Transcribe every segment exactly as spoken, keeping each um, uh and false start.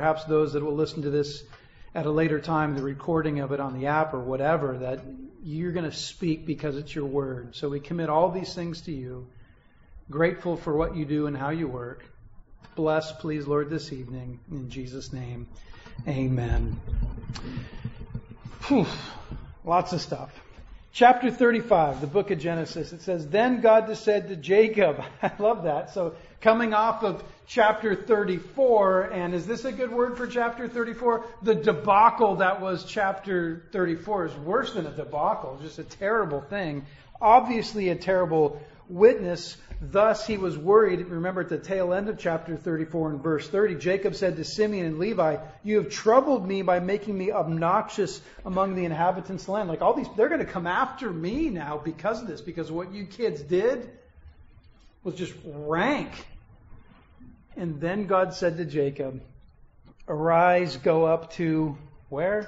perhaps those that will listen to this at a later time, the recording of it on the app or whatever, that you're going to speak because it's your word. So we commit all these things to you, grateful for what you do and how you work. Bless, please, Lord, this evening. In Jesus' name, amen. Whew. Lots of stuff. Chapter thirty-five, the book of Genesis. It says, then God said to Jacob. I love that. So coming off of chapter thirty-four, and is this a good word for chapter thirty-four? The debacle that was chapter thirty-four is worse than a debacle. Just a terrible thing. Obviously a terrible witness. Thus he was worried. Remember at the tail end of chapter thirty-four and verse thirty, Jacob said to Simeon and Levi, you have troubled me by making me obnoxious among the inhabitants of the land. Like all these, they're going to come after me now because of this, because what you kids did was just rank. And then God said to Jacob, arise, go up to where?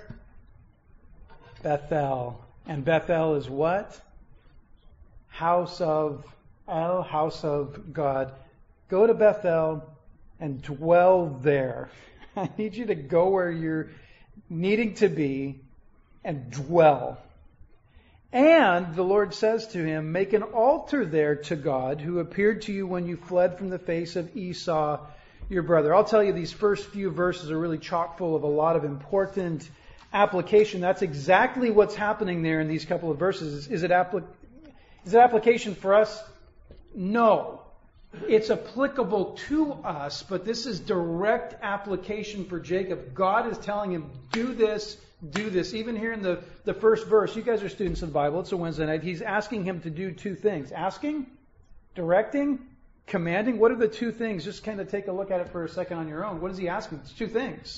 Bethel. And Bethel is what? House of El, house of God. Go to Bethel and dwell there. I need you to go where you're needing to be and dwell. And the Lord says to him, make an altar there to God who appeared to you when you fled from the face of Esau, your brother. I'll tell you, these first few verses are really chock full of a lot of important application. That's exactly what's happening there in these couple of verses. Is it, appli- is it application for us? No. It's applicable to us, but this is direct application for Jacob. God is telling him, do this, do this. Even here in the, the first verse, you guys are students of the Bible, it's a Wednesday night, he's asking him to do two things. Asking, directing, commanding. What are the two things? Just kind of take a look at it for a second on your own. What is he asking? It's two things.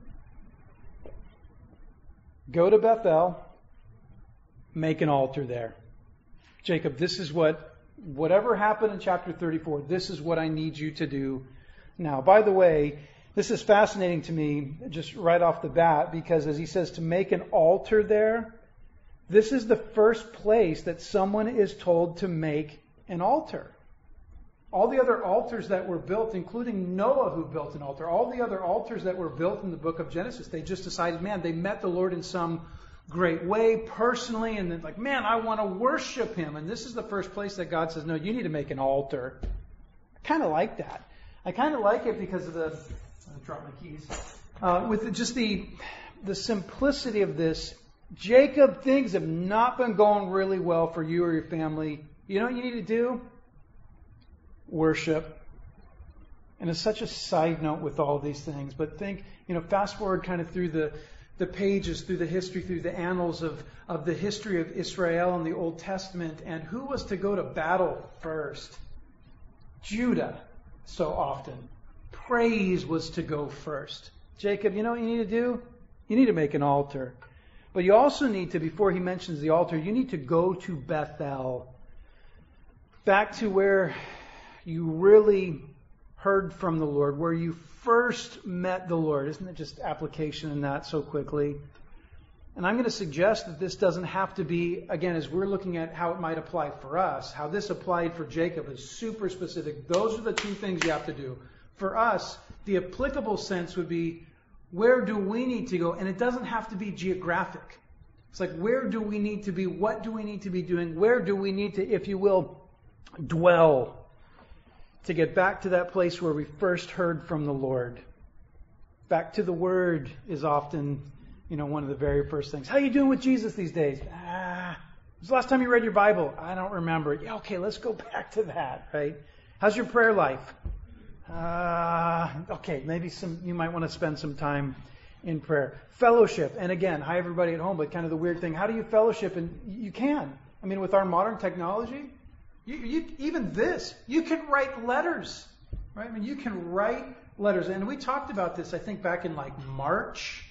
Go to Bethel, make an altar there. Jacob, this is what Whatever happened in chapter thirty-four, this is what I need you to do now. By the way, this is fascinating to me just right off the bat, because as he says to make an altar there, this is the first place that someone is told to make an altar. All the other altars that were built, including Noah who built an altar, all the other altars that were built in the book of Genesis, they just decided, man, they met the Lord in some great way personally, and then like, man, I want to worship him. And this is the first place that God says, no, you need to make an altar. I kind of like that. I kind of like it because of the, I dropped my keys, uh, with just the the simplicity of this. Jacob, things have not been going really well for you or your family. You know what you need to do? Worship. And it's such a side note with all these things, but think, you know, fast forward kind of through the the pages, through the history, through the annals of, of the history of Israel in the Old Testament. And who was to go to battle first? Judah, so often. Praise was to go first. Jacob, you know what you need to do? You need to make an altar. But you also need to, before he mentions the altar, you need to go to Bethel. Back to where you really heard from the Lord, where you first met the Lord. Isn't it just application in that so quickly? And I'm going to suggest that this doesn't have to be, again, as we're looking at how it might apply for us, how this applied for Jacob is super specific. Those are the two things you have to do. For us, the applicable sense would be, where do we need to go? And it doesn't have to be geographic. It's like, where do we need to be? What do we need to be doing? Where do we need to, if you will, dwell? To get back to that place where we first heard from the Lord. Back to the Word is often, you know, one of the very first things. How are you doing with Jesus these days? Ah, when's the last time you read your Bible? I don't remember. Yeah, okay, let's go back to that, right? How's your prayer life? Uh, okay, maybe some. You might want to spend some time in prayer. Fellowship. And again, hi everybody at home, but kind of the weird thing. How do you fellowship? And you can. I mean, with our modern technology, You, you, even this, you can write letters, right? I mean, you can write letters. And we talked about this, I think, back in like March,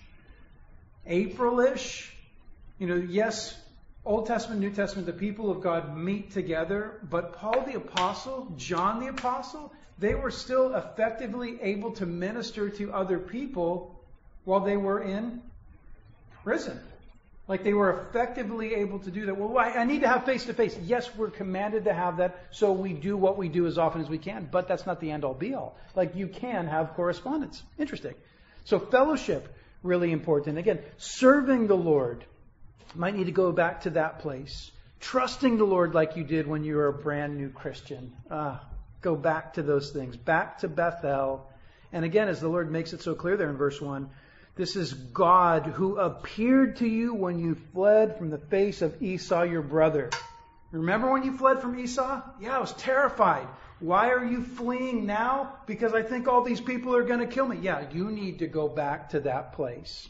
April-ish. You know, yes, Old Testament, New Testament, the people of God meet together. But Paul the Apostle, John the Apostle, they were still effectively able to minister to other people while they were in prison. Like they were effectively able to do that. Well, I, I need to have face-to-face. Yes, we're commanded to have that, so we do what we do as often as we can. But that's not the end-all, be-all. Like you can have correspondence. Interesting. So fellowship, really important. Again, serving the Lord. Might need to go back to that place. Trusting the Lord like you did when you were a brand new Christian. Ah, go back to those things. Back to Bethel. And again, as the Lord makes it so clear there in verse one, this is God who appeared to you when you fled from the face of Esau, your brother. Remember when you fled from Esau? Yeah, I was terrified. Why are you fleeing now? Because I think all these people are going to kill me. Yeah, you need to go back to that place.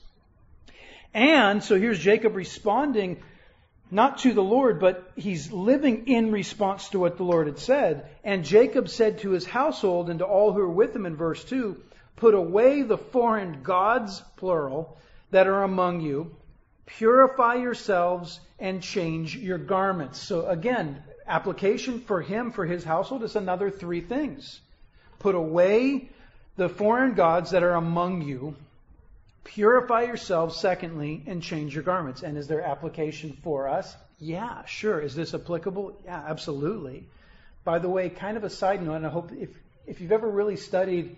And so here's Jacob responding not to the Lord, but he's living in response to what the Lord had said. And Jacob said to his household and to all who are with him in verse two, put away the foreign gods, plural, that are among you. Purify yourselves and change your garments. So again, application for him, for his household, is another three things. Put away the foreign gods that are among you. Purify yourselves, secondly, and change your garments. And is there application for us? Yeah, sure. Is this applicable? Yeah, absolutely. By the way, kind of a side note, and I hope if, if you've ever really studied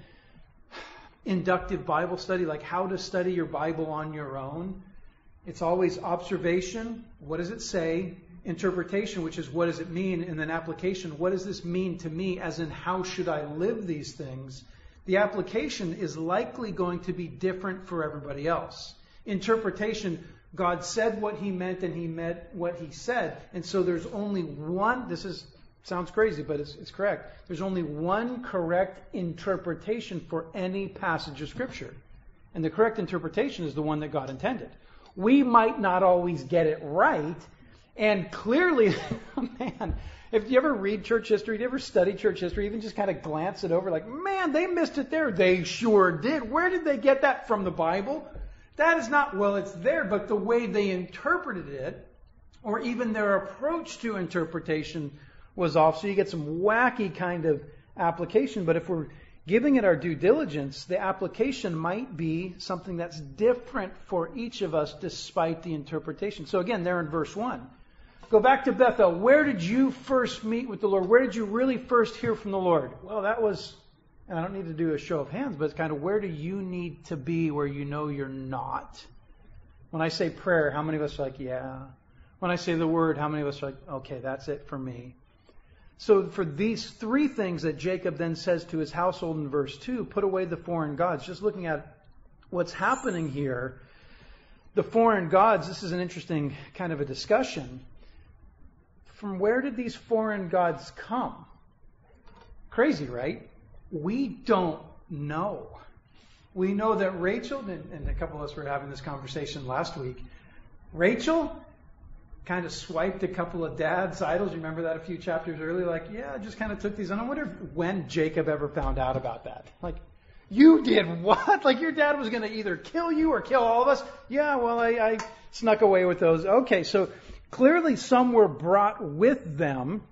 inductive Bible study, like how to study your Bible on your own, it's always observation, what does it say? Interpretation, which is what does it mean? And then application, what does this mean to me? As in, how should I live these things? The application is likely going to be different for everybody else. Interpretation, God said what he meant and he meant what he said. And so there's only one, this is sounds crazy, but it's, it's correct. There's only one correct interpretation for any passage of Scripture. And the correct interpretation is the one that God intended. We might not always get it right. And clearly, man, if you ever read church history, do you ever study church history, even just kind of glance it over like, man, they missed it there. They sure did. Where did they get that from? The Bible? That is not, well, it's there, but the way they interpreted it, or even their approach to interpretation was off. So you get some wacky kind of application. But if we're giving it our due diligence, the application might be something that's different for each of us despite the interpretation. So again, there in verse one. Go back to Bethel. Where did you first meet with the Lord? Where did you really first hear from the Lord? Well, that was, and I don't need to do a show of hands, but it's kind of, where do you need to be where you know you're not? When I say prayer, how many of us are like, yeah? When I say the word, how many of us are like, okay, that's it for me? So for these three things that Jacob then says to his household in verse two, put away the foreign gods. Just looking at what's happening here, the foreign gods, this is an interesting kind of a discussion. From where did these foreign gods come? Crazy, right? We don't know. We know that Rachel, and a couple of us were having this conversation last week, Rachel kind of swiped a couple of dad's idols. You remember that a few chapters earlier? Like, yeah, I just kind of took these. And I wonder when Jacob ever found out about that. Like, you did what? Like, your dad was going to either kill you or kill all of us? Yeah, well, I, I snuck away with those. Okay, so clearly some were brought with them.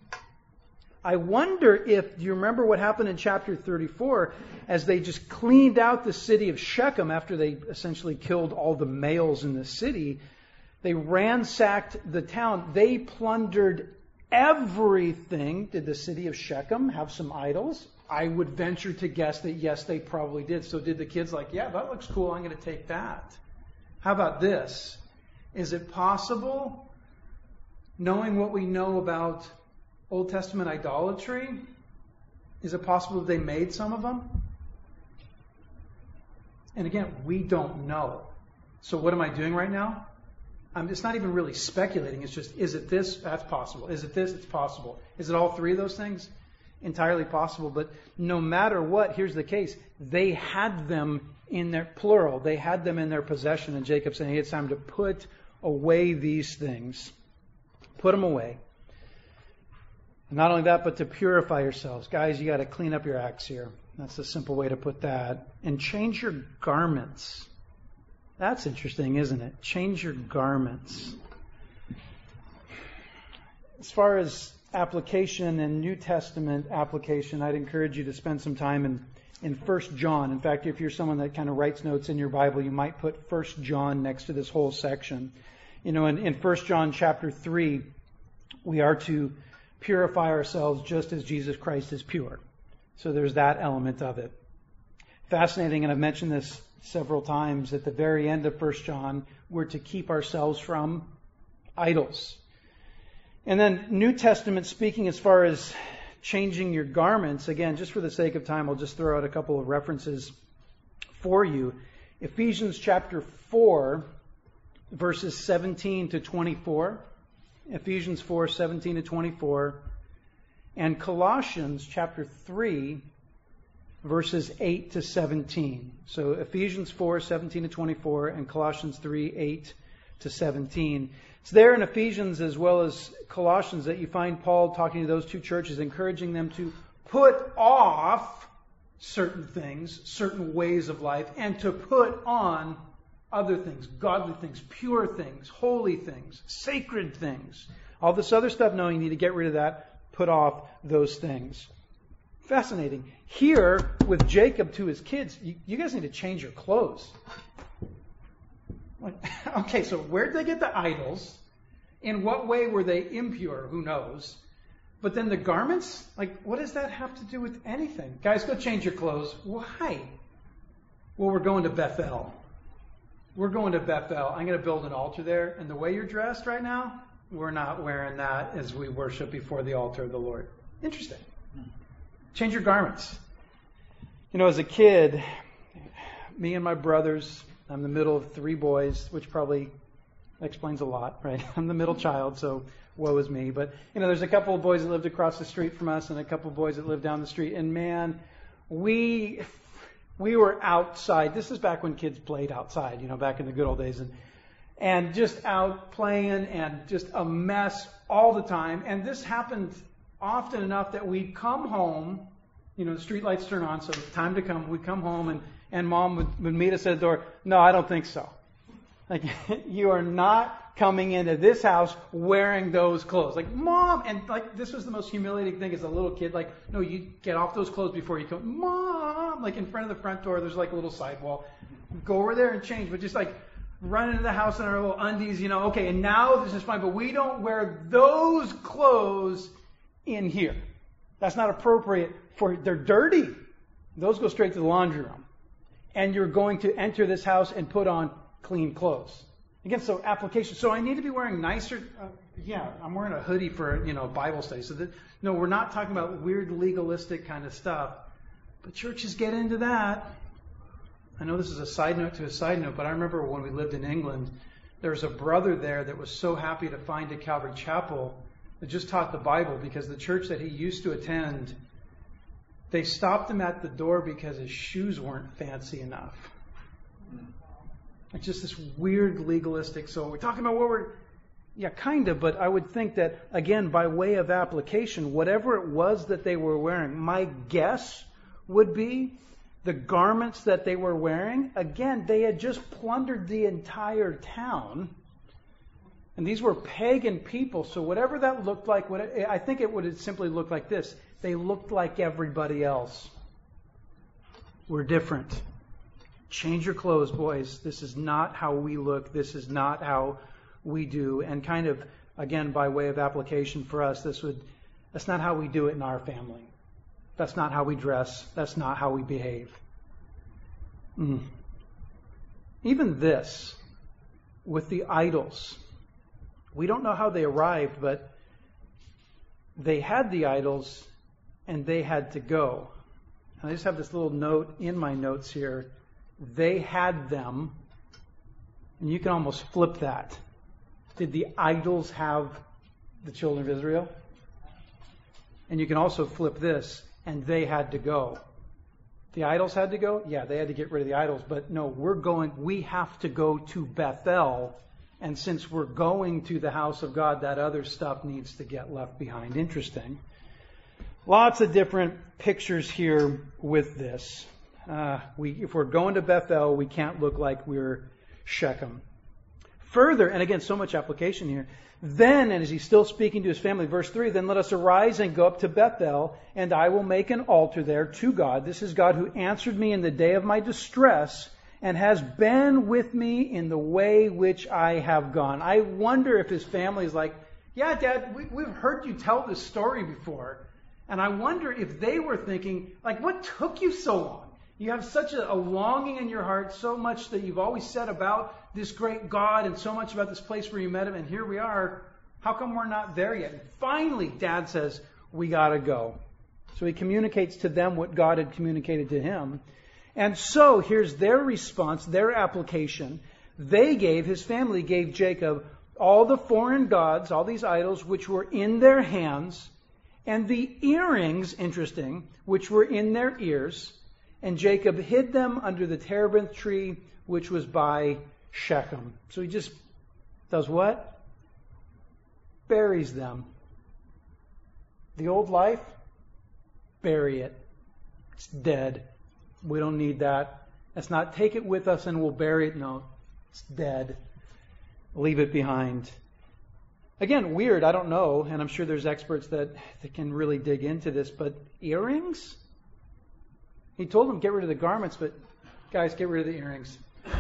I wonder if, do you remember what happened in chapter thirty-four as they just cleaned out the city of Shechem after they essentially killed all the males in the city? They ransacked the town. They plundered everything. Did the city of Shechem have some idols? I would venture to guess that yes, they probably did. So did the kids like, yeah, that looks cool. I'm going to take that. How about this? Is it possible, knowing what we know about Old Testament idolatry, is it possible that they made some of them? And again, we don't know. So what am I doing right now? Um, it's not even really speculating. It's just, is it this? That's possible. Is it this? It's possible. Is it all three of those things? Entirely possible. But no matter what, here's the case. They had them in their, plural, they had them in their possession. And Jacob saying, hey, it's time to put away these things. Put them away. And not only that, but to purify yourselves. Guys, you got to clean up your acts here. That's a simple way to put that. And change your garments. That's interesting, isn't it? Change your garments. As far as application and New Testament application, I'd encourage you to spend some time in, in First John. In fact, if you're someone that kind of writes notes in your Bible, you might put First John next to this whole section. You know, in, in First John chapter three, we are to purify ourselves just as Jesus Christ is pure. So there's that element of it. Fascinating, and I've mentioned this several times at the very end of First John, we're to keep ourselves from idols. And then New Testament speaking as far as changing your garments, again, just for the sake of time, I'll just throw out a couple of references for you. Ephesians chapter four, verses seventeen to twenty-four. Ephesians four, seventeen to twenty-four. And Colossians chapter three, verses eight to seventeen. So Ephesians four, seventeen to twenty-four, and Colossians three, eight to seventeen. It's there in Ephesians as well as Colossians that you find Paul talking to those two churches, encouraging them to put off certain things, certain ways of life, and to put on other things, godly things, pure things, holy things, sacred things. All this other stuff, no, you need to get rid of that, put off those things. Fascinating. Here, with Jacob to his kids, you, you guys need to change your clothes. Okay, so where did they get the idols? In what way were they impure? Who knows? But then the garments? Like, what does that have to do with anything? Guys, go change your clothes. Why? Well, we're going to Bethel. We're going to Bethel. I'm going to build an altar there. And the way you're dressed right now, we're not wearing that as we worship before the altar of the Lord. Interesting. Change your garments. You know, as a kid, me and my brothers, I'm the middle of three boys, which probably explains a lot, right? I'm the middle child, so woe is me. But, you know, there's a couple of boys that lived across the street from us and a couple of boys that lived down the street. And, man, we we were outside. This is back when kids played outside, you know, back in the good old days. And, and just out playing and just a mess all the time. And this happened often enough that we'd come home, you know, the street lights turn on, so it's time to come. We'd come home and And Mom would, would meet us at the door. No, I don't think so. Like, you are not coming into this house wearing those clothes. Like, Mom! And, like, this was the most humiliating thing as a little kid. Like, no, you get off those clothes before you come. Mom! Like, in front of the front door, there's, like, a little sidewall. Go over there and change. But just, like, run into the house in our little undies, you know. Okay, and now this is fine. But we don't wear those clothes in here. That's not appropriate for... They're dirty. Those go straight to the laundry room. And you're going to enter this house and put on clean clothes. Again, so application. So I need to be wearing nicer. Uh, yeah, I'm wearing a hoodie for, you know, Bible study. So that, no, we're not talking about weird legalistic kind of stuff. But churches get into that. I know this is a side note to a side note, but I remember when we lived in England, there was a brother there that was so happy to find a Calvary Chapel that just taught the Bible, because the church that he used to attend, they stopped him at the door because his shoes weren't fancy enough. It's just this weird legalistic. So we're talking about what we're... Yeah, kind of, but I would think that, again, by way of application, whatever it was that they were wearing, my guess would be the garments that they were wearing, again, they had just plundered the entire town. And these were pagan people, so whatever that looked like, what it, I think it would have simply looked like this. They looked like everybody else. We're different. Change your clothes, boys. This is not how we look. This is not how we do. And kind of, again, by way of application for us, this would that's not how we do it in our family. That's not how we dress. That's not how we behave. Mm. Even this, with the idols, we don't know how they arrived, but they had the idols and they had to go. I just have this little note in my notes here. They had them, and you can almost flip that. Did the idols have the children of Israel? And you can also flip this, and they had to go. The idols had to go? Yeah, they had to get rid of the idols. But no, we're going, we have to go to Bethel. And since we're going to the house of God, that other stuff needs to get left behind. Interesting. Lots of different pictures here with this. Uh, we, if we're going to Bethel, we can't look like we're Shechem. Further, and again, so much application here. Then, and as he's still speaking to his family, verse three, then let us arise and go up to Bethel, and I will make an altar there to God. This is God who answered me in the day of my distress, and has been with me in the way which I have gone. I wonder if his family is like, yeah, Dad, we, we've heard you tell this story before. And I wonder if they were thinking, like, what took you so long? You have such a, a longing in your heart, so much that you've always said about this great God and so much about this place where you met him, and here we are. How come we're not there yet? And finally, Dad says, we got to go. So he communicates to them what God had communicated to him. And so here's their response, their application. They gave, his family gave Jacob all the foreign gods, all these idols, which were in their hands, and the earrings, interesting, which were in their ears. And Jacob hid them under the terebinth tree, which was by Shechem. So he just does what? Buries them. The old life, bury it. It's dead. We don't need that. Let's not take it with us and we'll bury it. No, it's dead. Leave it behind. Again, weird, I don't know, and I'm sure there's experts that, that can really dig into this, but earrings? He told them get rid of the garments, but guys, get rid of the earrings.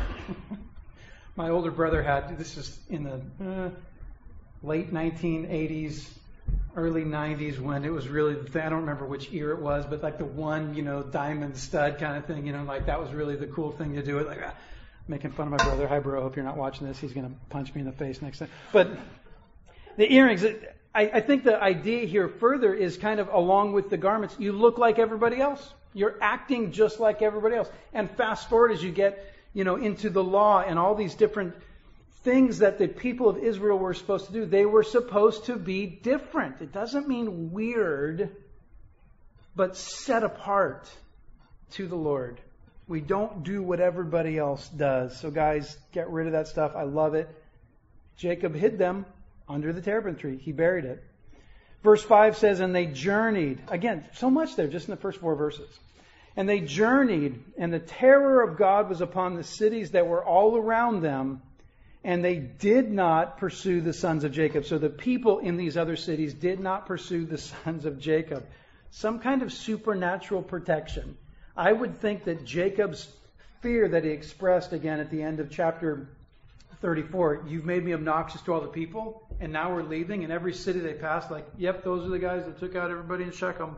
My older brother had, this is in the uh, late nineteen eighties, early nineties, when it was really, I don't remember which ear it was, but like the one, you know, diamond stud kind of thing, you know, like that was really the cool thing to do. It like, ah, making fun of my brother. Hi, bro. Hope you're not watching this. He's going to punch me in the face next time. But the earrings, I, I think the idea here further is kind of along with the garments, you look like everybody else. You're acting just like everybody else. And fast forward as you get, you know, into the law and all these different things that the people of Israel were supposed to do. They were supposed to be different. It doesn't mean weird, but set apart to the Lord. We don't do what everybody else does. So guys, get rid of that stuff. I love it. Jacob hid them under the terebinth tree. He buried it. Verse five says, and they journeyed. Again, so much there just in the first four verses. And they journeyed, and the terror of God was upon the cities that were all around them, and they did not pursue the sons of Jacob. So the people in these other cities did not pursue the sons of Jacob. Some kind of supernatural protection. I would think that Jacob's fear that he expressed again at the end of chapter thirty-four, you've made me obnoxious to all the people, and now we're leaving, and every city they pass, like, yep, those are the guys that took out everybody in Shechem.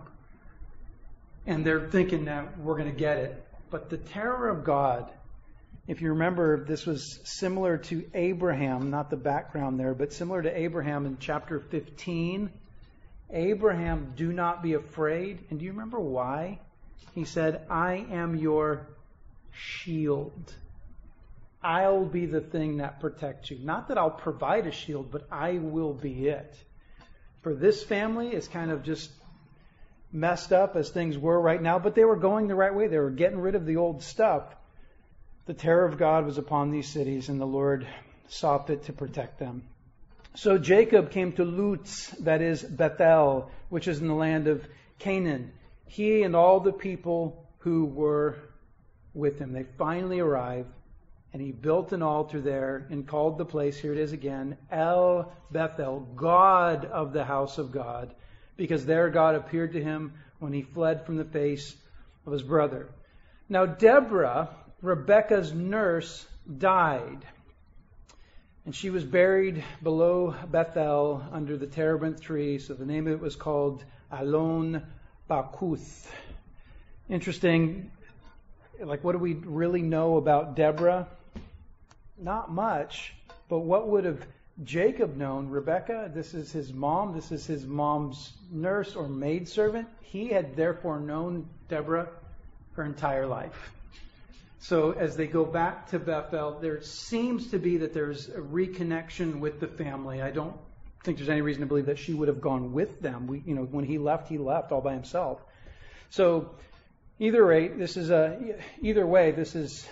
And they're thinking that we're going to get it. But the terror of God, if you remember, this was similar to Abraham, not the background there, but similar to Abraham in chapter fifteen. Abraham, do not be afraid. And do you remember why? He said, I am your shield. I'll be the thing that protects you. Not that I'll provide a shield, but I will be it. For this family, it's kind of just messed up as things were right now, but they were going the right way. They were getting rid of the old stuff. The terror of God was upon these cities, and the Lord saw fit to protect them. So Jacob came to Luz, that is Bethel, which is in the land of Canaan. He and all the people who were with him. They finally arrived, and he built an altar there and called the place, here it is again, El Bethel, God of the house of God, because there God appeared to him when he fled from the face of his brother. Now Deborah, Rebekah's nurse, died, and she was buried below Bethel under the terebinth tree, so the name of it was called Alon Bakuth. Interesting, like what do we really know about Deborah? Not much, but what would have Jacob known? Rebekah, this is his mom, this is his mom's nurse or maidservant. He had therefore known Deborah her entire life. So as they go back to Bethel, there seems to be that there's a reconnection with the family. I don't think there's any reason to believe that she would have gone with them. We, you know, when he left, he left all by himself. So either way, this is a either way, this is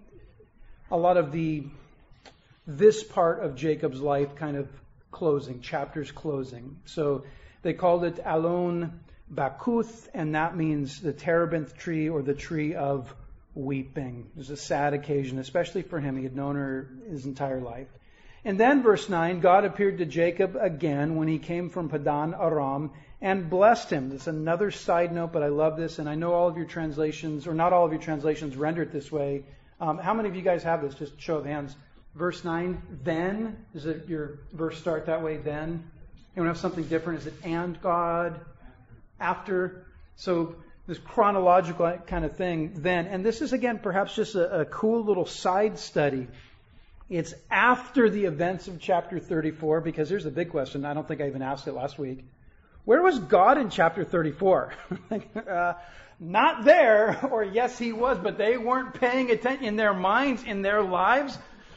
a lot of the this part of Jacob's life kind of closing, chapters closing. So they called it Alon Bakuth, and that means the terebinth tree or the tree of weeping. It was a sad occasion, especially for him. He had known her his entire life. And then verse nine, God appeared to Jacob again when he came from Padan Aram and blessed him. This is another side note, but I love this, and I know all of your translations, or not all of your translations, render it this way. Um, how many of you guys have this? Just show of hands. Verse nine, then? Does it, your verse start that way, then? Anyone have something different? Is it and God? After? So this chronological kind of thing then. And this is, again, perhaps just a, a cool little side study. It's after the events of chapter thirty-four, because here's the big question. I don't think I even asked it last week. Where was God in chapter thirty-four? uh, not there, or yes, he was, but they weren't paying attention in their minds, in their lives.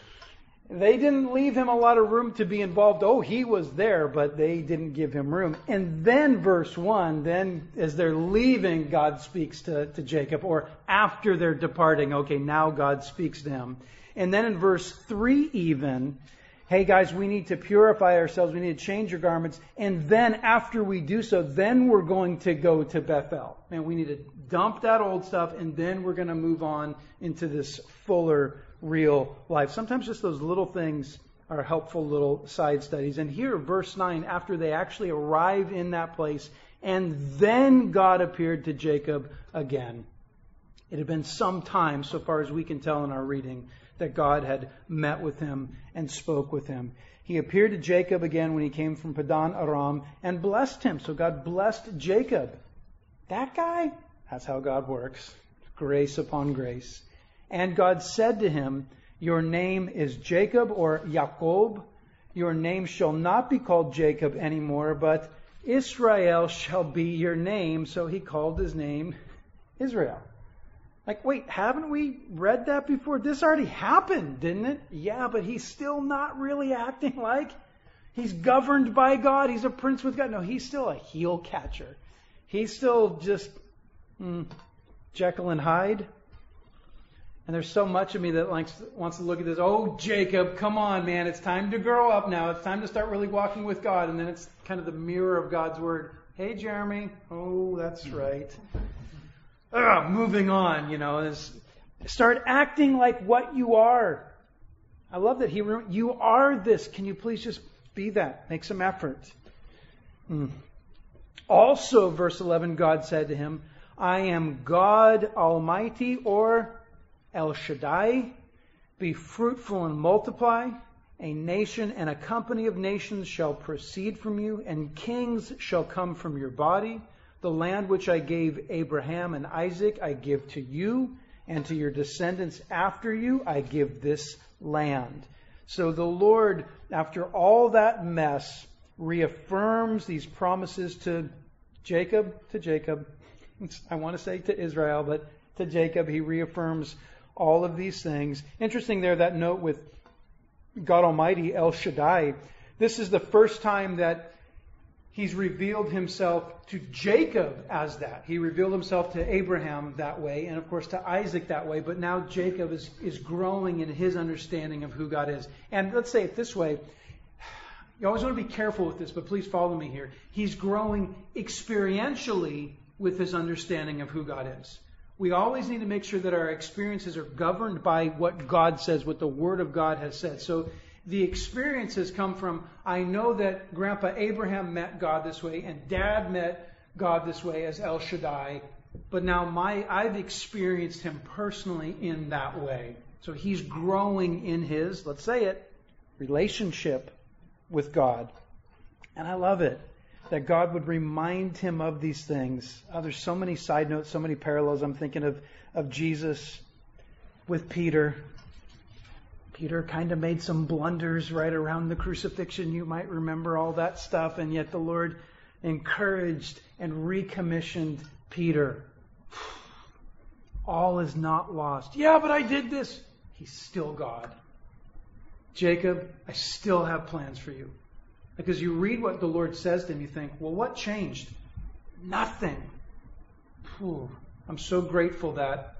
They didn't leave him a lot of room to be involved. Oh, he was there, but they didn't give him room. And then verse one, then as they're leaving, God speaks to, to Jacob. Or after they're departing, okay, now God speaks to him. And then in verse three even, hey guys, we need to purify ourselves. We need to change your garments. And then after we do so, then we're going to go to Bethel. And we need to dump that old stuff, and then we're going to move on into this fuller real life. Sometimes just those little things are helpful little side studies. And here, verse nine, after they actually arrive in that place, and then God appeared to Jacob again. It had been some time, so far as we can tell in our reading, that God had met with him and spoke with him. He appeared to Jacob again when he came from Padan Aram and blessed him. So God blessed Jacob. That guy? That's how God works. Grace upon grace. And God said to him, your name is Jacob, or Yaakov. Your name shall not be called Jacob anymore, but Israel shall be your name. So he called his name Israel. Like, wait, haven't we read that before? This already happened, didn't it? Yeah, but he's still not really acting like he's governed by God. He's a prince with God. No, he's still a heel catcher. He's still just mm, Jekyll and Hyde. And there's so much of me that likes, wants to look at this. Oh, Jacob, come on, man. It's time to grow up now. It's time to start really walking with God. And then it's kind of the mirror of God's word. Hey, Jeremy. Oh, that's right. Ugh, moving on, you know. Is start acting like what you are. I love that he. You are this. Can you please just be that? Make some effort. Mm. Also, verse eleven, God said to him, I am God Almighty, or El Shaddai. Be fruitful and multiply. A nation and a company of nations shall proceed from you, and kings shall come from your body. The land which I gave Abraham and Isaac I give to you, and to your descendants after you I give this land. So the Lord, after all that mess, reaffirms these promises to Jacob, to Jacob. I want to say to Israel, but to Jacob, he reaffirms all of these things. Interesting there, that note with God Almighty, El Shaddai. This is the first time that He's revealed himself to Jacob as that. He revealed himself to Abraham that way, and of course to Isaac that way. But now Jacob is, is growing in his understanding of who God is. And let's say it this way. You always want to be careful with this, but please follow me here. He's growing experientially with his understanding of who God is. We always need to make sure that our experiences are governed by what God says, what the Word of God has said. So the experiences come from, I know that Grandpa Abraham met God this way, and Dad met God this way as El Shaddai, but now my I've experienced Him personally in that way. So he's growing in his, let's say it, relationship with God. And I love it that God would remind him of these things. Oh, there's so many side notes, so many parallels. I'm thinking of, of Jesus with Peter. Peter kind of made some blunders right around the crucifixion. You might remember all that stuff. And yet the Lord encouraged and recommissioned Peter. All is not lost. Yeah, but I did this. He's still God. Jacob, I still have plans for you. Because you read what the Lord says to him, you think, well, what changed? Nothing. Whew. I'm so grateful that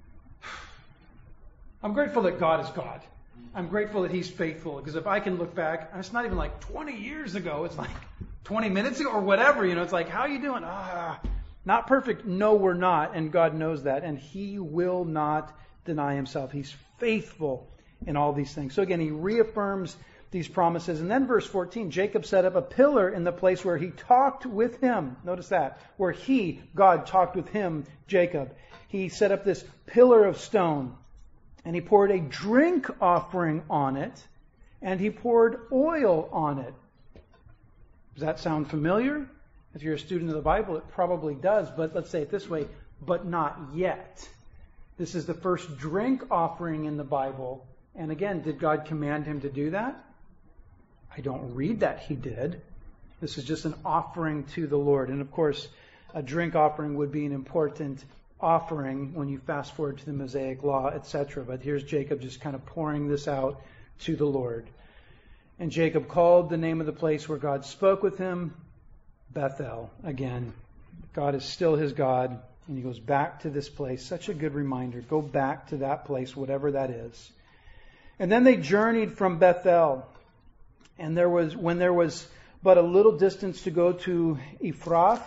I'm grateful that God is God. I'm grateful that He's faithful. Because if I can look back, it's not even like twenty years ago. It's like twenty minutes ago or whatever. You know, it's like, how are you doing? Ah, not perfect. No, we're not. And God knows that. And He will not deny Himself. He's faithful in all these things. So again, He reaffirms these promises. And then verse fourteen, Jacob set up a pillar in the place where he talked with him. Notice that. Where he, God, talked with him, Jacob. He set up this pillar of stone. And he poured a drink offering on it. And he poured oil on it. Does that sound familiar? If you're a student of the Bible, it probably does, but let's say it this way, but not yet. This is the first drink offering in the Bible. And again, did God command him to do that? I don't read that he did. This is just an offering to the Lord. And of course, a drink offering would be an important offering when you fast forward to the Mosaic Law, et cetera. But here's Jacob just kind of pouring this out to the Lord. And Jacob called the name of the place where God spoke with him Bethel. Again, God is still his God. And he goes back to this place. Such a good reminder. Go back to that place, whatever that is. And then they journeyed from Bethel. And there was, when there was but a little distance to go to Ephrath,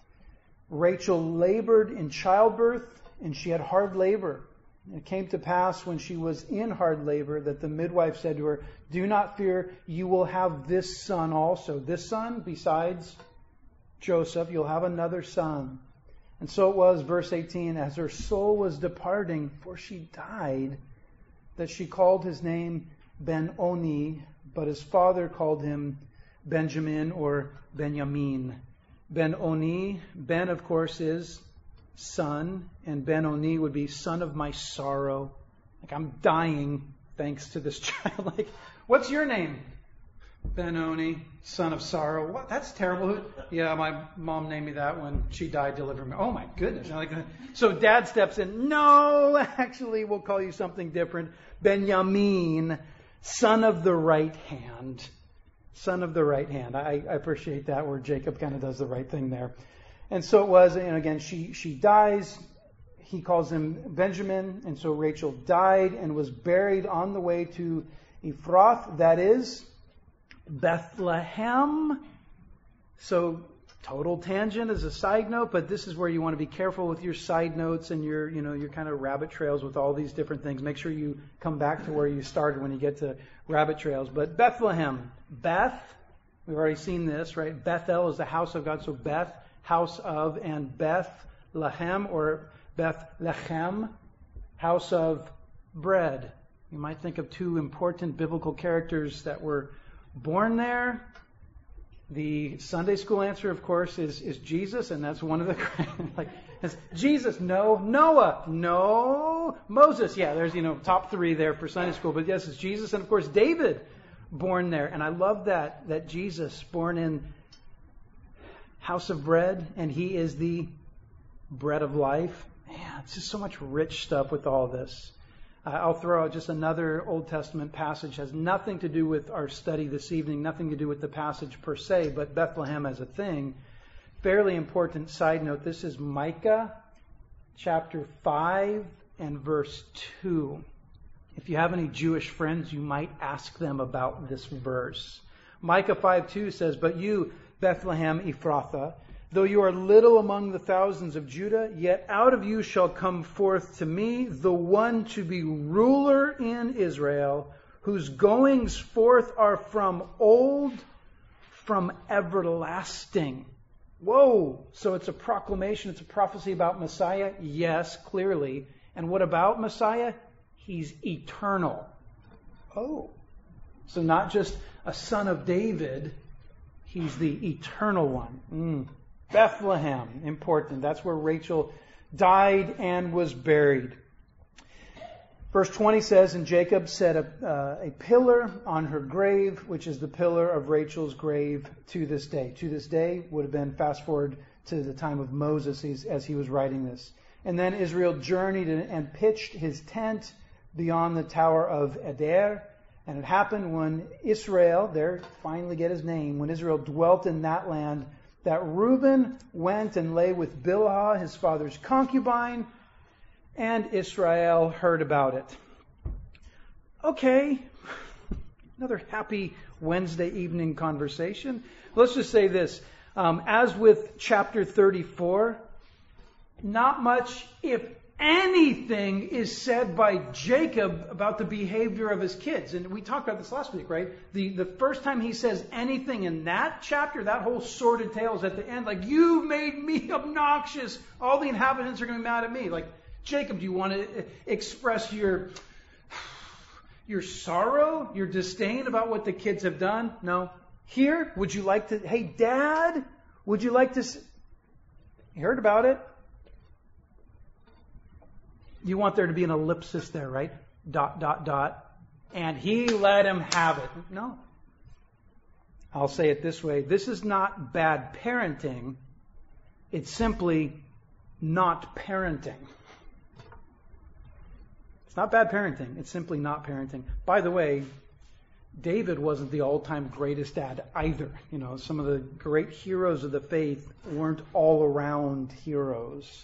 Rachel labored in childbirth, and she had hard labor. It came to pass when she was in hard labor that the midwife said to her, "Do not fear, you will have this son also." This son, besides Joseph, you'll have another son. And so it was, verse eighteen, as her soul was departing, for she died, that she called his name Ben-Oni, but his father called him Benjamin or Benjamin. Ben-Oni, Ben of course is son, and Ben-Oni would be son of my sorrow. Like, I'm dying thanks to this child. Like, what's your name? Ben-Oni, son of sorrow. What? That's terrible. Yeah, my mom named me that when she died delivering me. Oh my goodness. Like, so dad steps in. No, actually, we'll call you something different. Benjamin, son of the right hand. Son of the right hand. I, I appreciate that where Jacob kind of does the right thing there. And so it was, and again, she, she dies. He calls him Benjamin. And so Rachel died and was buried on the way to Ephrath, that is Bethlehem. So total tangent as a side note, but this is where you want to be careful with your side notes and your, you know, your kind of rabbit trails with all these different things. Make sure you come back to where you started when you get to rabbit trails. But Bethlehem, Beth, we've already seen this, right? Bethel is the house of God. So Beth, house of, and Bethlehem or Bethlehem, house of bread. You might think of two important biblical characters that were born there. The Sunday school answer, of course, is, is Jesus, and that's one of the like it's Jesus, no. Noah, no. Moses, yeah, there's, you know, top three there for Sunday school, but yes, it's Jesus, and of course David, born there. And I love that that Jesus, born in house of bread, and he is the bread of life. Man, it's just so much rich stuff with all this. Uh, I'll throw out just another Old Testament passage. Has nothing to do with our study this evening, nothing to do with the passage per se, but Bethlehem as a thing. Fairly important side note. This is Micah chapter five and verse two. If you have any Jewish friends, you might ask them about this verse. Micah five two says, "But you, Bethlehem Ephrathah, though you are little among the thousands of Judah, yet out of you shall come forth to me the one to be ruler in Israel, whose goings forth are from old, from everlasting." Whoa! So it's a proclamation, it's a prophecy about Messiah? Yes, clearly. And what about Messiah? He's eternal. Oh. So not just a son of David, he's the eternal one. Mm. Bethlehem, important. That's where Rachel died and was buried. Verse twenty says, "And Jacob set a, uh, a pillar on her grave," which is the pillar of Rachel's grave to this day. To this day would have been fast forward to the time of Moses as he was writing this. "And then Israel journeyed and pitched his tent beyond the tower of Eder. And it happened when Israel," there finally get his name, "when Israel dwelt in that land, that Reuben went and lay with Bilhah, his father's concubine, and Israel heard about it." Okay, another happy Wednesday evening conversation. Let's just say this. Um, as with chapter thirty-four, not much, if anything, is said by Jacob about the behavior of his kids. And we talked about this last week, right? The the first time he says anything in that chapter, that whole sordid tale is at the end. Like, "You've made me obnoxious. All the inhabitants are going to be mad at me." Like, Jacob, do you want to express your your sorrow, your disdain about what the kids have done? No. Here, would you like to, "Hey, Dad, Would you like to see? You heard about it? You want there to be an ellipsis there, right? Dot, dot, dot. And he let him have it. No. I'll say it this way. This is not bad parenting. It's simply not parenting. It's not bad parenting. It's simply not parenting. By the way, David wasn't the all-time greatest dad either. You know, some of the great heroes of the faith weren't all-around heroes.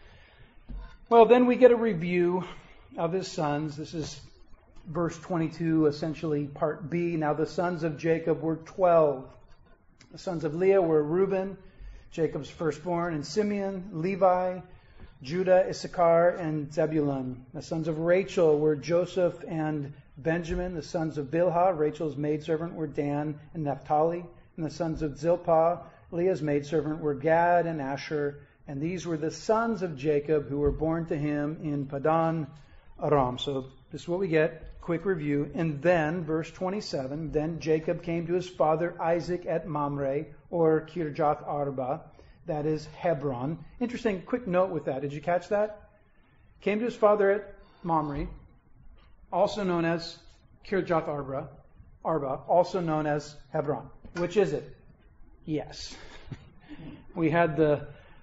Well, then we get a review of his sons. This is verse twenty-two, essentially part B. Now the sons of Jacob were twelve. The sons of Leah were Reuben, Jacob's firstborn, and Simeon, Levi, Judah, Issachar, and Zebulun. The sons of Rachel were Joseph and Benjamin. The sons of Bilhah, Rachel's maidservant, were Dan and Naphtali. And the sons of Zilpah, Leah's maidservant, were Gad and Asher. And these were the sons of Jacob who were born to him in Padan Aram. So this is what we get. Quick review. And then, verse twenty-seven, then Jacob came to his father Isaac at Mamre, or Kirjath Arba, that is Hebron. Interesting, quick note with that. Did you catch that? Came to his father at Mamre, also known as Kirjath Arba, Arba, also known as Hebron. Which is it? Yes. We had the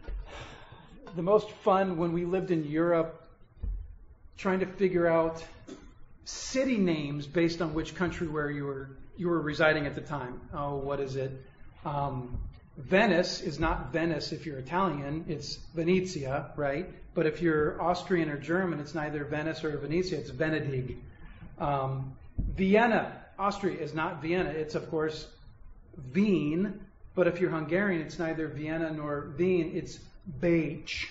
the most fun when we lived in Europe trying to figure out city names based on which country where you were you were residing at the time. Oh, what is it? Um, Venice is not Venice if you're Italian. It's Venezia, right? But if you're Austrian or German, it's neither Venice or Venezia. It's Venedig. Um, Vienna, Austria, is not Vienna. It's, of course, Wien. But if you're Hungarian, it's neither Vienna nor Wien. It's Bécs.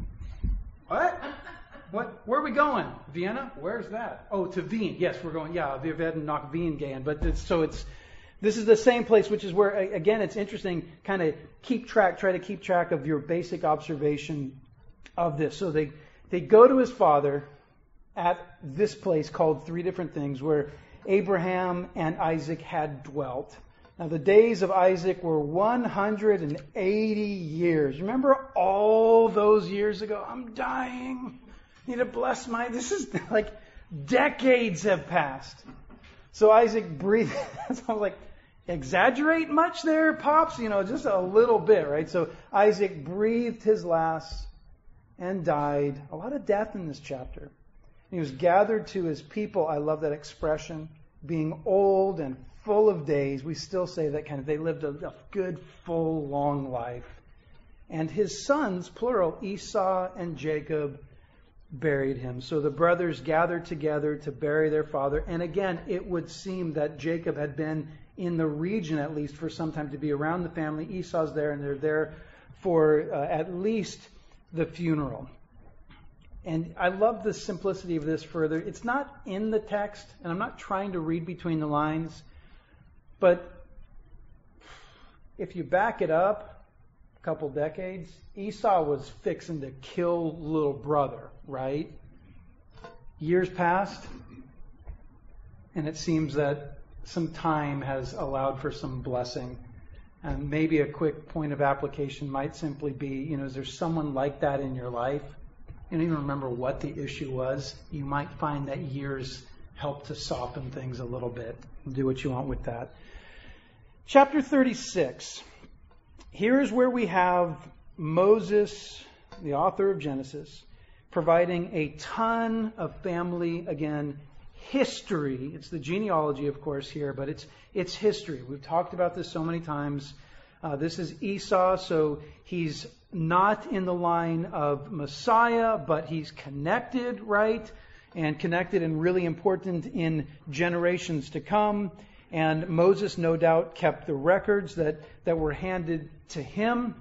What? What? Where are we going? Vienna? Where's that? Oh, to Wien. Yes, we're going. Yeah, wir werden nach Wien gehen. But it's, so it's this is the same place, which is where again it's interesting. Kind of keep track, try to keep track of your basic observation of this. So they they go to his father at this place called three different things, where Abraham and Isaac had dwelt. Now the days of Isaac were one hundred eighty years. Remember all those years ago? I'm dying. Need to bless my... This is like decades have passed. So Isaac breathed... So I was like, exaggerate much there, Pops? You know, just a little bit, right? So Isaac breathed his last and died. A lot of death in this chapter. He was gathered to his people. I love that expression. Being old and full of days. We still say that kind of... They lived a, a good, full, long life. And his sons, plural, Esau and Jacob, buried him. So the brothers gathered together to bury their father. And again, it would seem that Jacob had been in the region at least for some time to be around the family. Esau's there, and they're there for uh, at least the funeral. And I love the simplicity of this further. It's not in the text, and I'm not trying to read between the lines, but if you back it up a couple decades, Esau was fixing to kill little brother, right? Years passed, and it seems that some time has allowed for some blessing. And maybe a quick point of application might simply be, you know, is there someone like that in your life? You don't even remember what the issue was. You might find that years help to soften things a little bit. Do what you want with that. Chapter thirty-six. Here is where we have Moses, the author of Genesis, providing a ton of family, again, history. It's the genealogy, of course, here, but it's it's history. We've talked about this so many times. Uh, this is Esau, so he's not in the line of Messiah, but he's connected, right? And connected and really important in generations to come. And Moses, no doubt, kept the records that, that were handed to him.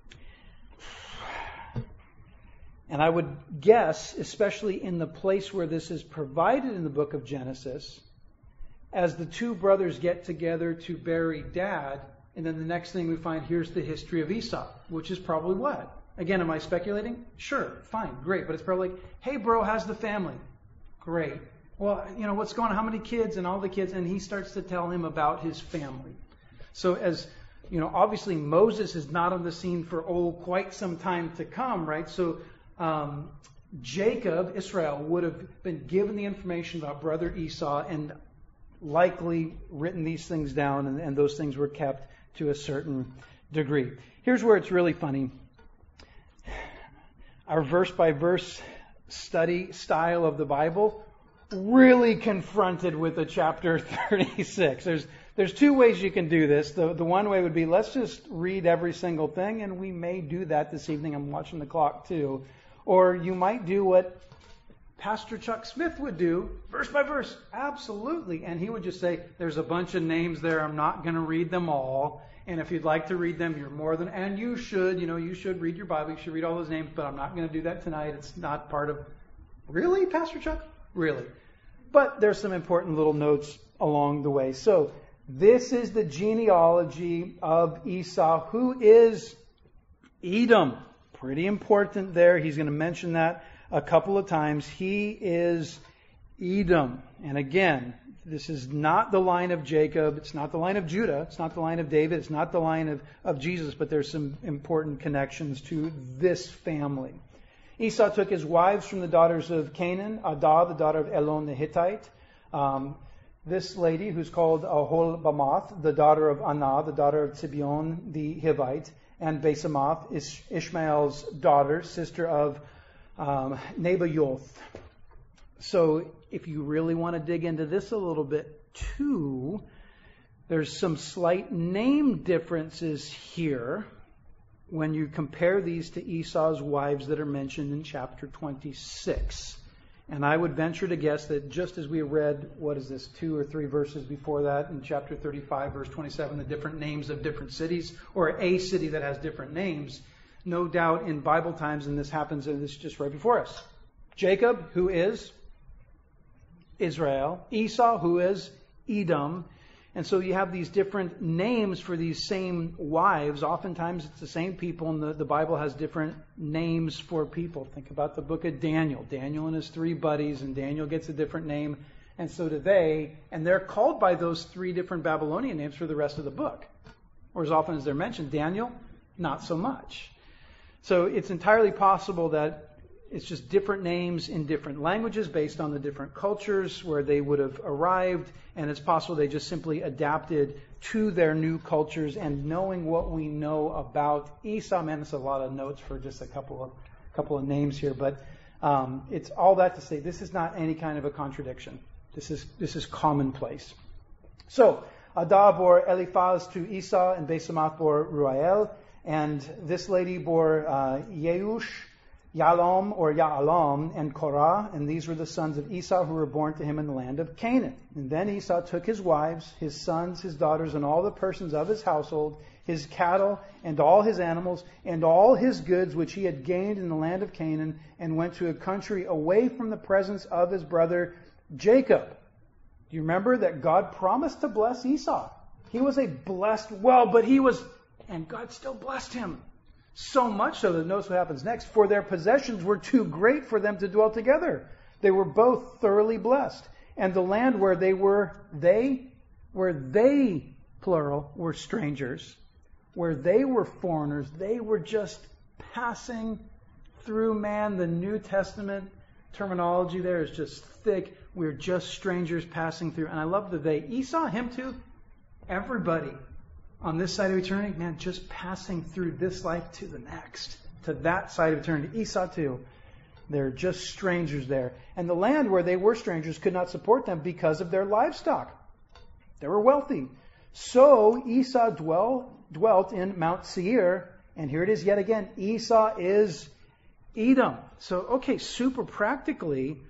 And I would guess, especially in the place where this is provided in the book of Genesis, as the two brothers get together to bury Dad, and then the next thing we find, here's the history of Esau, which is probably what? Again, am I speculating? Sure, fine, great. But it's probably like, hey, bro, how's the family? Great. Well, you know, what's going on? How many kids and all the kids? And he starts to tell him about his family. So as you know, obviously Moses is not on the scene for oh, quite some time to come, right? So um, Jacob, Israel, would have been given the information about brother Esau and likely written these things down, and, and those things were kept to a certain degree. Here's where it's really funny. Our verse-by-verse study style of the Bible really confronted with the chapter thirty-six. There's there's two ways you can do this. The the one way would be, let's just read every single thing, and we may do that this evening. I'm watching the clock too. Or you might do what Pastor Chuck Smith would do, verse by verse. Absolutely. And he would just say, there's a bunch of names there. I'm not going to read them all. And if you'd like to read them, you're more than, and you should, you know, you should read your Bible. You should read all those names, but I'm not going to do that tonight. It's not part of, really, Pastor Chuck? Really? But there's some important little notes along the way. So this is the genealogy of Esau, who is Edom. Pretty important there. He's going to mention that a couple of times. He is Edom. And again, this is not the line of Jacob. It's not the line of Judah. It's not the line of David. It's not the line of, of Jesus. But there's some important connections to this family. Esau took his wives from the daughters of Canaan, Adah, the daughter of Elon the Hittite. Um, this lady, who's called Aholbamath, the daughter of Anah, the daughter of Zibeon the Hivite, and Basemath, is Ishmael's daughter, sister of um, Nebaioth. So if you really want to dig into this a little bit too, there's some slight name differences here when you compare these to Esau's wives that are mentioned in chapter twenty-six. And I would venture to guess that just as we read, what is this, two or three verses before that in chapter thirty-five, verse twenty-seven, the different names of different cities, or a city that has different names, no doubt in Bible times, and this happens, and this is just right before us. Jacob, who is Israel. Esau, who is Edom. And so you have these different names for these same wives. Oftentimes it's the same people, and the, the Bible has different names for people. Think about the book of Daniel. Daniel and his three buddies, and Daniel gets a different name, and so do they. And they're called by those three different Babylonian names for the rest of the book. Or as often as they're mentioned, Daniel, not so much. So it's entirely possible that it's just different names in different languages based on the different cultures where they would have arrived. And it's possible they just simply adapted to their new cultures. And knowing what we know about Esau, man, it's a lot of notes for just a couple of couple of names here. But um, it's all that to say this is not any kind of a contradiction. This is this is commonplace. So Adah bore Eliphaz to Esau, and Basemath bore Ruael. And this lady bore uh, Yeush, Yalom or Ya'alam, and Korah, and these were the sons of Esau who were born to him in the land of Canaan. And then Esau took his wives, his sons, his daughters, and all the persons of his household, his cattle, and all his animals, and all his goods which he had gained in the land of Canaan, and went to a country away from the presence of his brother Jacob. Do you remember that God promised to bless Esau? He was a blessed, well, but he was, and God still blessed him. So much so that notice what happens next. For their possessions were too great for them to dwell together. They were both thoroughly blessed. And the land where they were, they, where they, plural, were strangers, where they were foreigners, they were just passing through, man. The New Testament terminology there is just thick. We're just strangers passing through. And I love the they. Esau, him too. Everybody on this side of eternity, man, just passing through this life to the next, to that side of eternity. Esau too. They're just strangers there. And the land where they were strangers could not support them because of their livestock. They were wealthy. So Esau dwell, dwelt in Mount Seir, and here it is yet again. Esau is Edom. So, okay, super practically,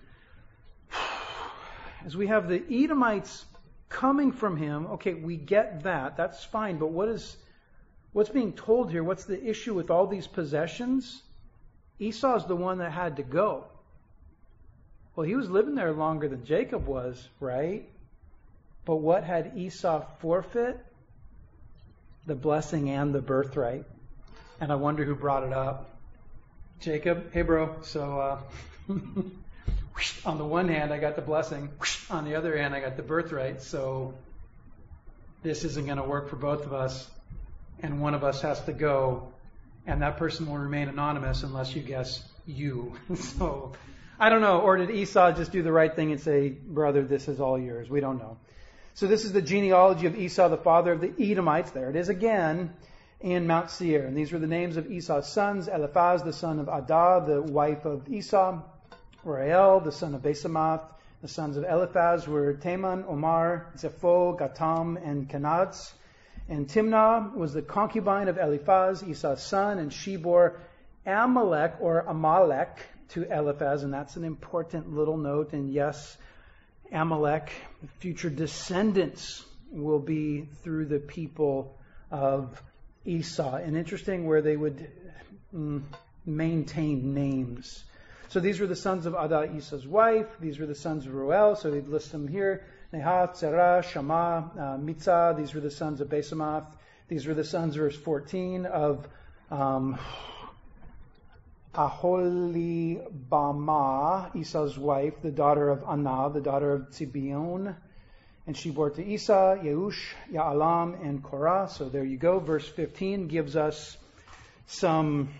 as we have the Edomites coming from him, okay, we get that. That's fine. But what is what's being told here? What's the issue with all these possessions? Esau's the one that had to go. Well, he was living there longer than Jacob was, right? But what had Esau forfeit? The blessing and the birthright. And I wonder who brought it up. Jacob, hey bro, so uh, on the one hand, I got the blessing. On the other hand, I got the birthright. So this isn't going to work for both of us. and one of us has to go, and that person will remain anonymous unless you guess you. So, I don't know. Or did Esau just do the right thing and say, brother, this is all yours? We don't know. So this is the genealogy of Esau, the father of the Edomites. There it is again in Mount Seir. And these were the names of Esau's sons: Eliphaz, the son of Adah, the wife of Esau; Rael, the son of Basemath. The sons of Eliphaz were Teman, Omar, Zepho, Gatam, and Kenaz. And Timnah was the concubine of Eliphaz, Esau's son, and she bore Amalek or Amalek to Eliphaz. And that's an important little note. And yes, Amalek, future descendants, will be through the people of Esau. And interesting where they would mm, maintain names. So these were the sons of Adah, Esau's wife. These were the sons of Ruel. So they'd list them here. Nehath, Zerah, Shammah, uh, Mitzah. These were the sons of Basemath. These were the sons, verse fourteen, of um, Aholibamah, Esau's wife, the daughter of Anah, the daughter of Zibeon. And she bore to Esau, Yeush, Ya'alam, and Korah. So there you go. Verse fifteen gives us some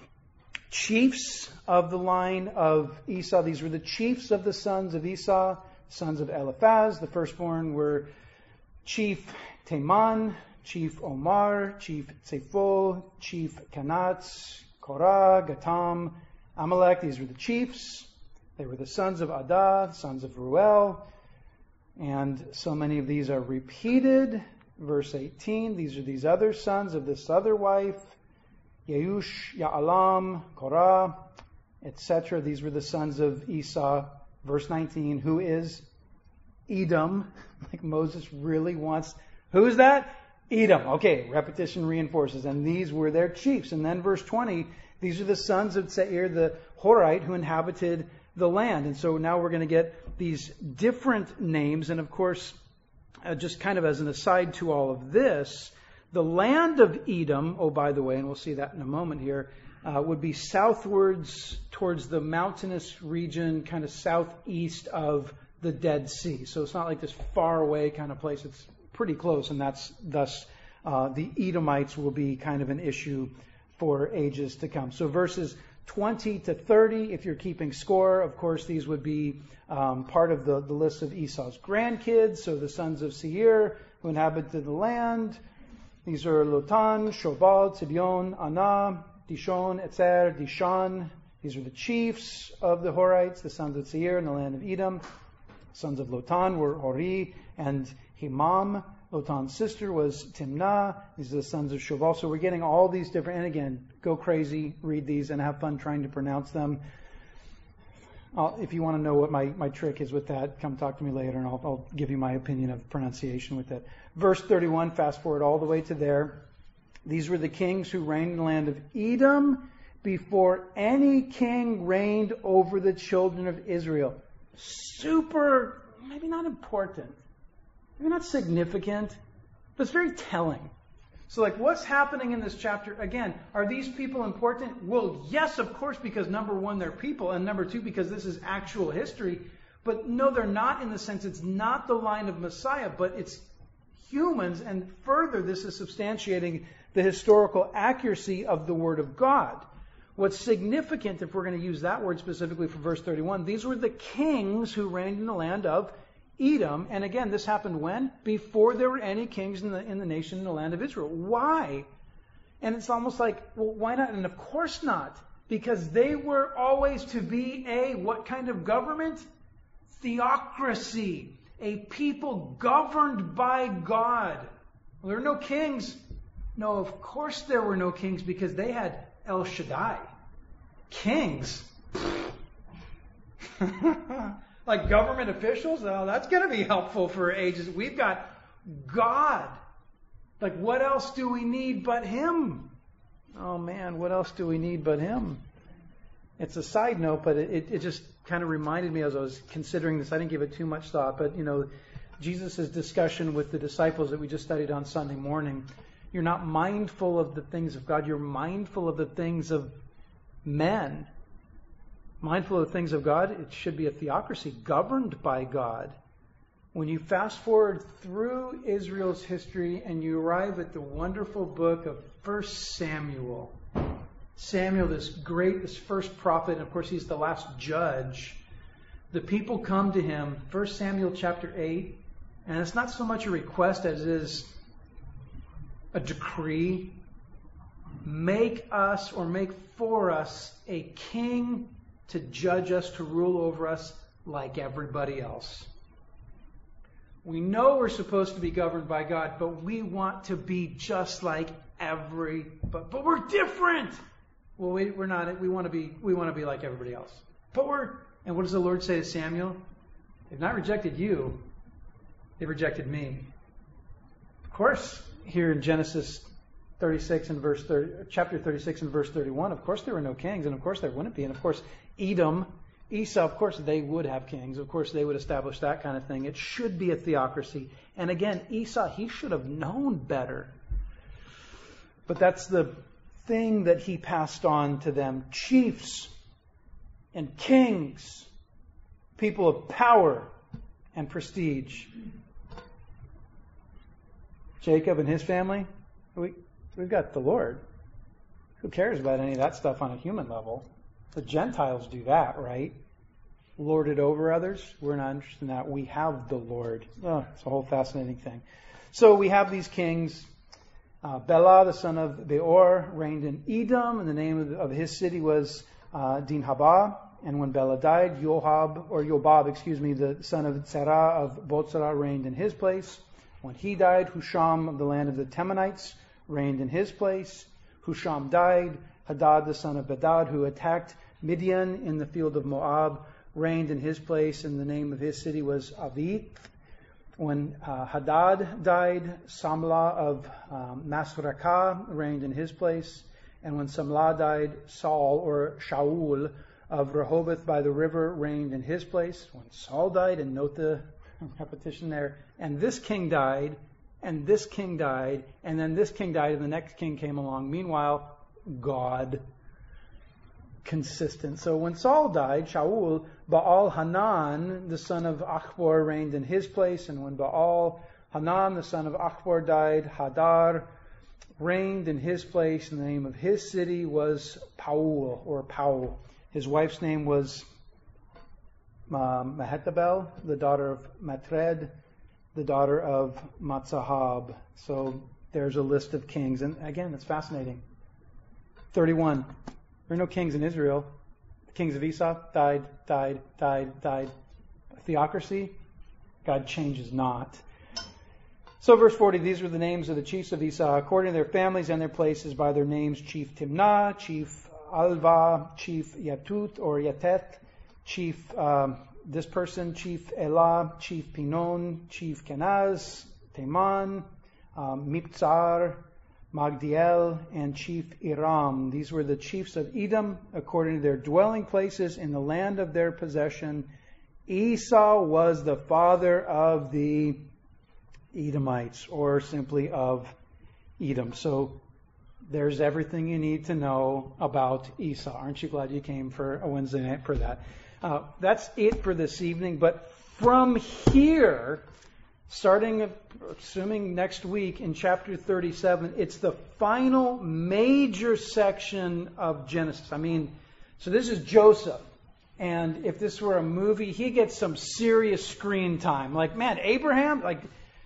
chiefs of the line of Esau. These were the chiefs of the sons of Esau, sons of Eliphaz. The firstborn were Chief Teman, Chief Omar, Chief Zepho, Chief Kenaz, Korah, Gatam, Amalek. These were the chiefs. They were the sons of Adah, sons of Ruel. And so many of these are repeated. Verse eighteen, these are these other sons of this other wife: Yeush, Ya'alam, Korah, et cetera. These were the sons of Esau. Verse nineteen, who is Edom? Like Moses really wants. Who is that? Edom. Okay, repetition reinforces. And these were their chiefs. And then verse twenty, these are the sons of Seir, the Horite, who inhabited the land. And so now we're going to get these different names. And of course, uh, just kind of as an aside to all of this, the land of Edom, oh, by the way, and we'll see that in a moment here, uh, would be southwards towards the mountainous region, kind of southeast of the Dead Sea. So it's not like this far away kind of place. It's pretty close, and that's thus uh, the Edomites will be kind of an issue for ages to come. So verses twenty to thirty, if you're keeping score, of course, these would be um, part of the, the list of Esau's grandkids. So the sons of Seir, who inhabited the land. These are Lotan, Shobal, Zibeon, Anah, Dishon, Etzer, Dishan. These are the chiefs of the Horites, the sons of Seir in the land of Edom. Sons of Lotan were Hori and Himam. Lotan's sister was Timnah. These are the sons of Shobal. So we're getting all these different, and again, go crazy, read these, and have fun trying to pronounce them. I'll, if you want to know what my, my trick is with that, come talk to me later, and I'll, I'll give you my opinion of pronunciation with it. Verse thirty-one, fast forward all the way to there. These were the kings who reigned in the land of Edom before any king reigned over the children of Israel. Super, maybe not important, maybe not significant, but it's very telling. So like, what's happening in this chapter? Again, are these people important? Well, yes, of course, because number one, they're people, and number two, because this is actual history. But no, they're not, in the sense it's not the line of Messiah, but it's humans, and further, this is substantiating the historical accuracy of the Word of God. What's significant, if we're going to use that word specifically for verse thirty-one, these were the kings who reigned in the land of Edom. And again, this happened when? Before there were any kings in the in the nation in the land of Israel. Why? And it's almost like, well, why not? And of course not. Because they were always to be a, what kind of government? Theocracy. A people governed by God. Well, there are no kings. No, of course there were no kings, because they had El Shaddai. Kings. Like government officials? Oh, that's going to be helpful for ages. We've got God. Like, what else do we need but Him? Oh man, what else do we need but Him? It's a side note, but it, it just kind of reminded me as I was considering this. I didn't give it too much thought, but you know, Jesus' discussion with the disciples that we just studied on Sunday morning. You're not mindful of the things of God. You're mindful of the things of men. Mindful of the things of God, it should be a theocracy governed by God. when you fast forward through Israel's history and you arrive at the wonderful book of First Samuel, Samuel, this great, this first prophet, and of course he's the last judge, the people come to him, First Samuel chapter eight, and it's not so much a request as it is a decree. Make us or make for us a king to judge us, to rule over us like everybody else. We know we're supposed to be governed by God, but we want to be just like every, but, but we're different. Well, we, we're not, we want to be, we want to be like everybody else. But we're, and what does the Lord say to Samuel? They've not rejected you, they've rejected me. Of course, here in Genesis thirty-six and verse thirty, chapter thirty-six and verse thirty-one, of course there were no kings, and of course there wouldn't be, and of course Edom, Esau, of course they would have kings, of course they would establish that kind of thing. It should be a theocracy. And again, Esau, he should have known better. But that's the thing that he passed on to them. Chiefs and kings, people of power and prestige. Jacob and his family, we, we've got the Lord. Who cares about any of that stuff on a human level? The Gentiles do that, right? Lord it over others. We're not interested in that. We have the Lord. Oh, it's a whole fascinating thing. So we have these kings. Uh, Bela, the son of Beor, reigned in Edom, and the name of, of his city was uh, Dinhabah. And when Bela died, Yohab, or Yobab, excuse me, the son of Zerah of Botzerah reigned in his place. When he died, Husham of the land of the Temanites reigned in his place. Husham died. Hadad, the son of Bedad, who attacked Midian in the field of Moab, reigned in his place, and the name of his city was Avith. When uh, Hadad died, Samlah of um, Masrekah reigned in his place. And when Samlah died, Saul, or Shaul, of Rehoboth by the river reigned in his place. When Saul died, and note the repetition there, and this king died, and this king died, and then this king died, and the next king came along. Meanwhile, God. Consistent. So when Saul died, Shaul, Baal Hanan, the son of Achbor, reigned in his place. And when Baal Hanan, the son of Achbor, died, Hadar reigned in his place. And the name of his city was Paul, or Paul. His wife's name was uh, Mehetabel, the daughter of Matred, the daughter of Matzahab. So there's a list of kings. And again, it's fascinating. thirty-one. There are no kings in Israel. The kings of Esau died, died, died, died. A theocracy, God changes not. So verse forty, these were the names of the chiefs of Esau, according to their families and their places, by their names: Chief Timnah, Chief Alva, Chief Yatut or Yatet, Chief um, this person, Chief Elah, Chief Pinon, Chief Kenaz, Teman, um, Mipzar, Magdiel, and Chief Iram. These were the chiefs of Edom, according to their dwelling places in the land of their possession. Esau was the father of the Edomites, or simply of Edom. So there's everything you need to know about Esau. Aren't you glad you came for a Wednesday night for that? Uh, that's it for this evening. But from here, starting, assuming next week in chapter thirty-seven, it's the final major section of Genesis. I mean, so this is Joseph. And if this were a movie, he gets some serious screen time. Like, man, Abraham, like,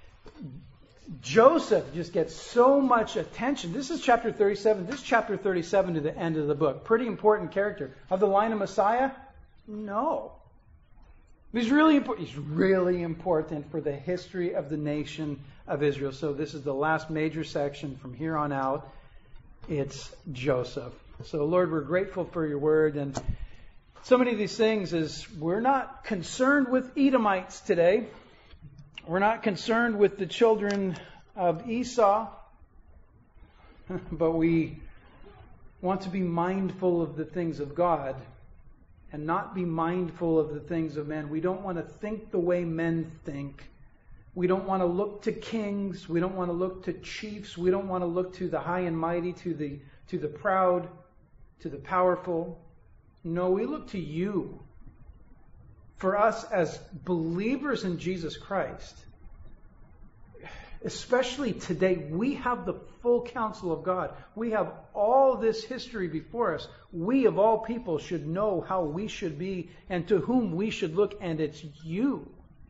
Joseph just gets so much attention. This is chapter thirty-seven. This is chapter thirty-seven to the end of the book. Pretty important character. Of the line of Messiah? No. He's really important. He's really important for the history of the nation of Israel. So this is the last major section. From here on out, it's Joseph. So Lord, we're grateful for your word. And so many of these things is we're not concerned with Edomites today. We're not concerned with the children of Esau. But we want to be mindful of the things of God and not be mindful of the things of men. We don't want to think the way men think. We don't want to look to kings. We don't want to look to chiefs. We don't want to look to the high and mighty, to the to the proud, to the powerful. No, we look to you for us as believers in Jesus Christ, especially today, we have the full counsel of God. We have all this history before us. We, of all people, should know how we should be and to whom we should look, and it's you.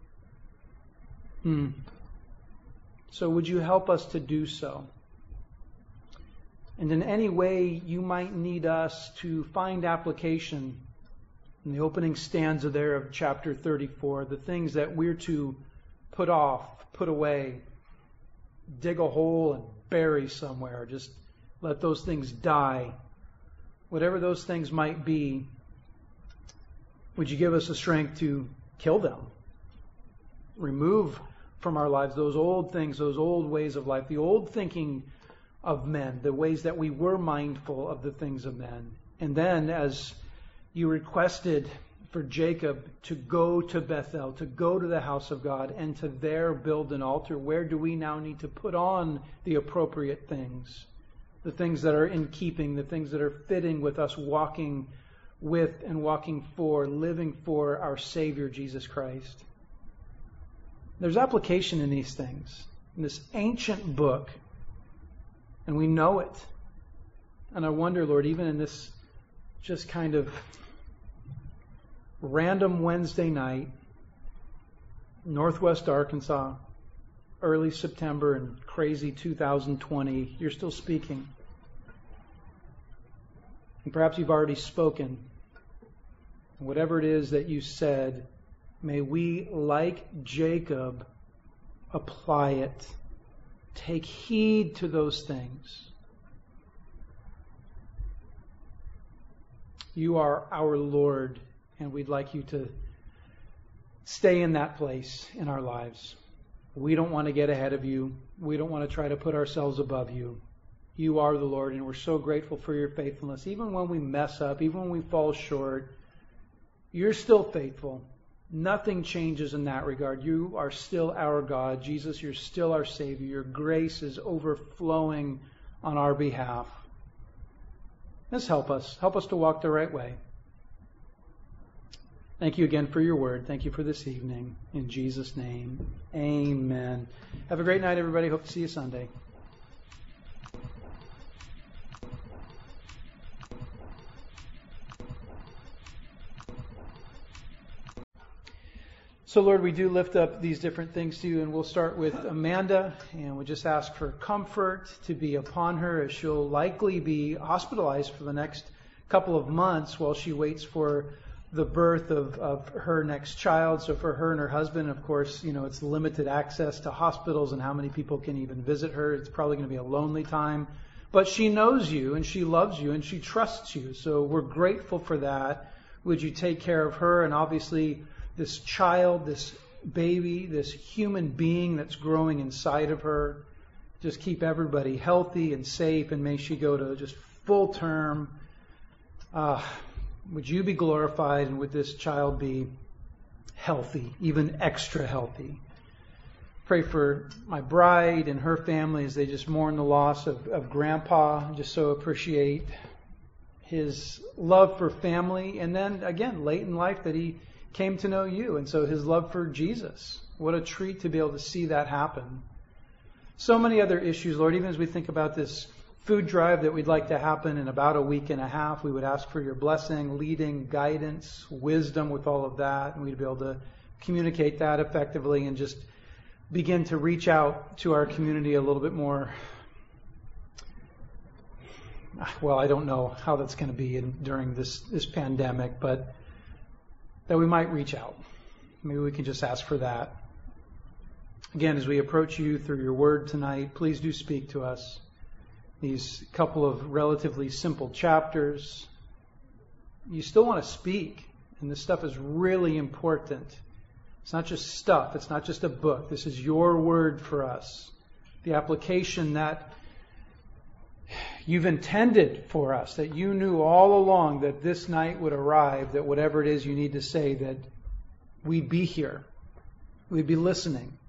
Hmm. So would you help us to do so? And in any way you might need us to find application in the opening stanza there of chapter thirty-four, the things that we're to put off, put away, dig a hole and bury somewhere. Just let those things die. Whatever those things might be, would you give us the strength to kill them? Remove from our lives those old things, those old ways of life, the old thinking of men, the ways that we were mindful of the things of men. And then, as you requested for Jacob to go to Bethel, to go to the house of God, and to there build an altar, where do we now need to put on the appropriate things? The things that are in keeping, the things that are fitting with us walking with and walking for, living for our Savior, Jesus Christ. There's application in these things, in this ancient book, and we know it. And I wonder, Lord, even in this just kind of random Wednesday night, Northwest Arkansas, early September in crazy two thousand twenty, you're still speaking. And perhaps you've already spoken. Whatever it is that you said, may we, like Jacob, apply it. Take heed to those things. You are our Lord, and we'd like you to stay in that place in our lives. We don't want to get ahead of you. We don't want to try to put ourselves above you. You are the Lord, and we're so grateful for your faithfulness. Even when we mess up, even when we fall short, you're still faithful. Nothing changes in that regard. You are still our God. Jesus, you're still our Savior. Your grace is overflowing on our behalf. Just help us. Help us to walk the right way. Thank you again for your word. Thank you for this evening. In Jesus' name, amen. Have a great night, everybody. Hope to see you Sunday. So, Lord, we do lift up these different things to you, and we'll start with Amanda, and we just ask for comfort to be upon her as she'll likely be hospitalized for the next couple of months while she waits for the birth of, of her next child. So for her and her husband, of course, you know, it's limited access to hospitals and how many people can even visit her. It's probably going to be a lonely time. But she knows you, and she loves you, and she trusts you. So we're grateful for that. Would you take care of her and obviously this child, this baby, this human being that's growing inside of her. Just keep everybody healthy and safe, and may she go to just full term. Uh, would you be glorified, and would this child be healthy, even extra healthy? Pray for my bride and her family as they just mourn the loss of, of Grandpa. Just so appreciate his love for family, and then again, late in life that he came to know you, and so his love for Jesus. What a treat to be able to see that happen. So many other issues, Lord, even as we think about this food drive that we'd like to happen in about a week and a half, we would ask for your blessing, leading, guidance, wisdom with all of that, and we'd be able to communicate that effectively and just begin to reach out to our community a little bit more. Well, I don't know how that's going to be in, during this, this pandemic, but that we might reach out. Maybe we can just ask for that. Again, as we approach you through your word tonight, please do speak to us. These couple of relatively simple chapters, you still want to speak, and this stuff is really important. It's not just stuff. It's not just a book. This is your word for us. The application that you've intended for us, that you knew all along that this night would arrive, that whatever it is you need to say, that we'd be here. We'd be listening.